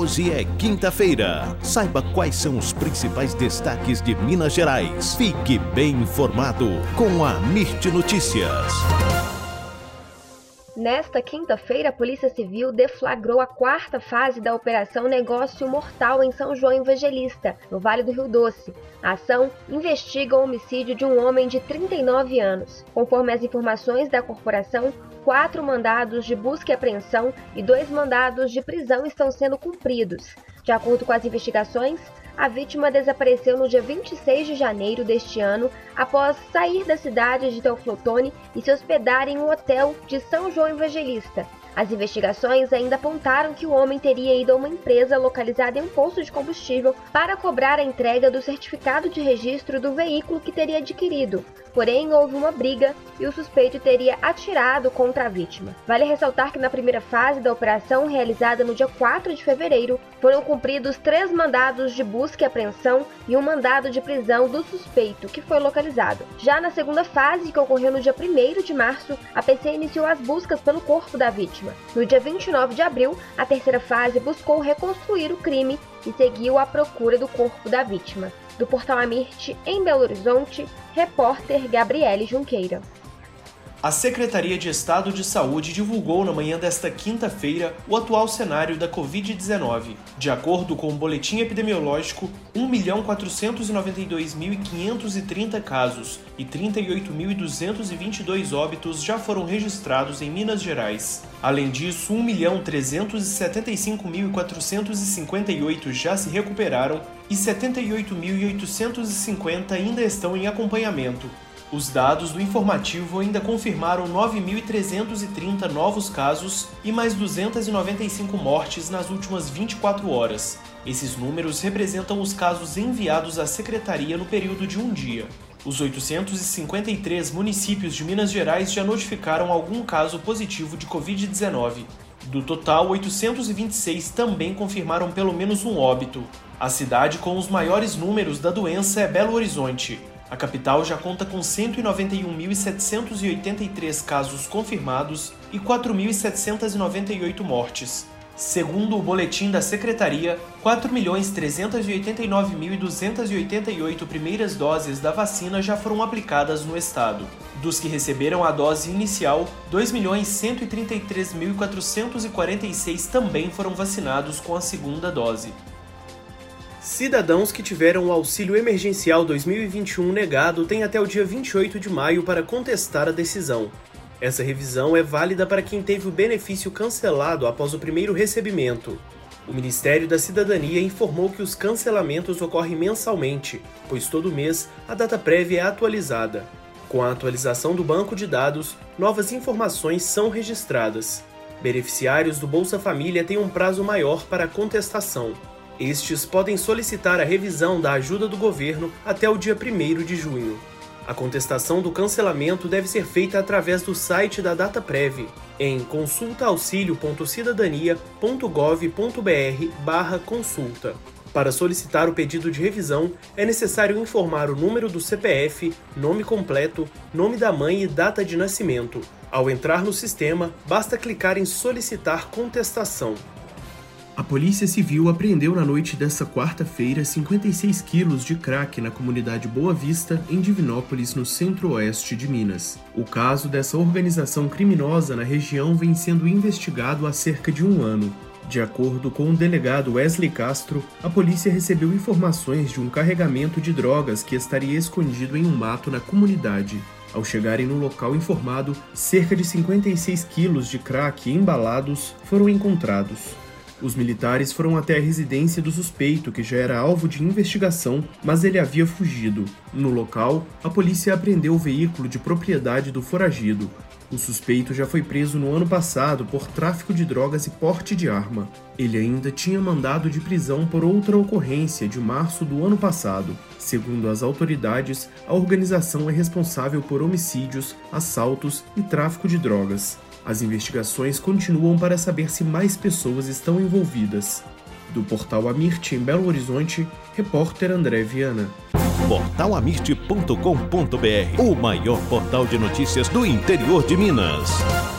Hoje é quinta-feira. Saiba quais são os principais destaques de Minas Gerais. Fique bem informado com a Mirte Notícias. Nesta quinta-feira, a Polícia Civil deflagrou a quarta fase da Operação Negócio Mortal em São João Evangelista, no Vale do Rio Doce. A ação investiga o homicídio de um homem de 39 anos. Conforme as informações da corporação, 4 mandados de busca e apreensão e 2 mandados de prisão estão sendo cumpridos. De acordo com as investigações, a vítima desapareceu no dia 26 de janeiro deste ano, após sair da cidade de Teófilo Otoni e se hospedar em um hotel de São João Evangelista. As investigações ainda apontaram que o homem teria ido a uma empresa localizada em um posto de combustível para cobrar a entrega do certificado de registro do veículo que teria adquirido. Porém, houve uma briga e o suspeito teria atirado contra a vítima. Vale ressaltar que na primeira fase da operação, realizada no dia 4 de fevereiro, foram cumpridos 3 mandados de busca e apreensão e um mandado de prisão do suspeito, que foi localizado. Já na segunda fase, que ocorreu no dia 1º de março, a PC iniciou as buscas pelo corpo da vítima. No dia 29 de abril, a terceira fase buscou reconstruir o crime e seguiu à procura do corpo da vítima. Do Portal Amirte, em Belo Horizonte, repórter Gabriele Junqueira. A Secretaria de Estado de Saúde divulgou na manhã desta quinta-feira o atual cenário da Covid-19. De acordo com o boletim epidemiológico, 1.492.530 casos e 38.222 óbitos já foram registrados em Minas Gerais. Além disso, 1.375.458 já se recuperaram e 78.850 ainda estão em acompanhamento. Os dados do informativo ainda confirmaram 9.330 novos casos e mais 295 mortes nas últimas 24 horas. Esses números representam os casos enviados à Secretaria no período de um dia. Os 853 municípios de Minas Gerais já notificaram algum caso positivo de Covid-19. Do total, 826 também confirmaram pelo menos um óbito. A cidade com os maiores números da doença é Belo Horizonte. A capital já conta com 191.783 casos confirmados e 4.798 mortes. Segundo o boletim da Secretaria, 4.389.288 primeiras doses da vacina já foram aplicadas no estado. Dos que receberam a dose inicial, 2.133.446 também foram vacinados com a segunda dose. Cidadãos que tiveram o Auxílio Emergencial 2021 negado têm até o dia 28 de maio para contestar a decisão. Essa revisão é válida para quem teve o benefício cancelado após o primeiro recebimento. O Ministério da Cidadania informou que os cancelamentos ocorrem mensalmente, pois todo mês a data prévia é atualizada. Com a atualização do banco de dados, novas informações são registradas. Beneficiários do Bolsa Família têm um prazo maior para a contestação. Estes podem solicitar a revisão da ajuda do governo até o dia 1º de junho. A contestação do cancelamento deve ser feita através do site da DataPrev, em consultaauxilio.cidadania.gov.br/consulta. Para solicitar o pedido de revisão, é necessário informar o número do CPF, nome completo, nome da mãe e data de nascimento. Ao entrar no sistema, basta clicar em solicitar contestação. A Polícia Civil apreendeu na noite desta quarta-feira 56 quilos de crack na comunidade Boa Vista, em Divinópolis, no centro-oeste de Minas. O caso dessa organização criminosa na região vem sendo investigado há cerca de um ano. De acordo com o delegado Wesley Castro, a polícia recebeu informações de um carregamento de drogas que estaria escondido em um mato na comunidade. Ao chegarem no local informado, cerca de 56 quilos de crack embalados foram encontrados. Os militares foram até a residência do suspeito, que já era alvo de investigação, mas ele havia fugido. No local, a polícia apreendeu o veículo de propriedade do foragido. O suspeito já foi preso no ano passado por tráfico de drogas e porte de arma. Ele ainda tinha mandado de prisão por outra ocorrência de março do ano passado. Segundo as autoridades, a organização é responsável por homicídios, assaltos e tráfico de drogas. As investigações continuam para saber se mais pessoas estão envolvidas. Do Portal Amirte, em Belo Horizonte, repórter André Viana. Portalamirte.com.br, o maior portal de notícias do interior de Minas.